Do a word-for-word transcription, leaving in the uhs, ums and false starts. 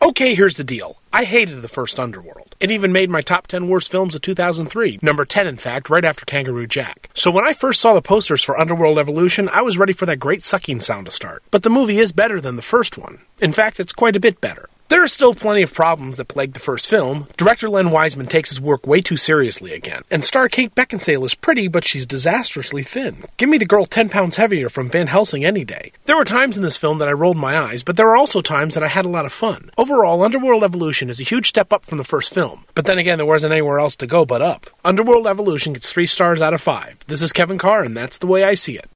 Okay, here's the deal. I hated the first Underworld. It even made my top ten worst films of two thousand three. Number ten, in fact, right after Kangaroo Jack. So when I first saw the posters for Underworld Evolution, I was ready for that great sucking sound to start. But the movie is better than the first one. In fact, it's quite a bit better. There are still plenty of problems that plagued the first film. Director Len Wiseman takes his work way too seriously again. And star Kate Beckinsale is pretty, but she's disastrously thin. Give me the girl ten pounds heavier from Van Helsing any day. There were times in this film that I rolled my eyes, but there were also times that I had a lot of fun. Overall, Underworld Evolution is a huge step up from the first film. But then again, there wasn't anywhere else to go but up. Underworld Evolution gets three stars out of five. This is Kevin Carr, and that's the way I see it.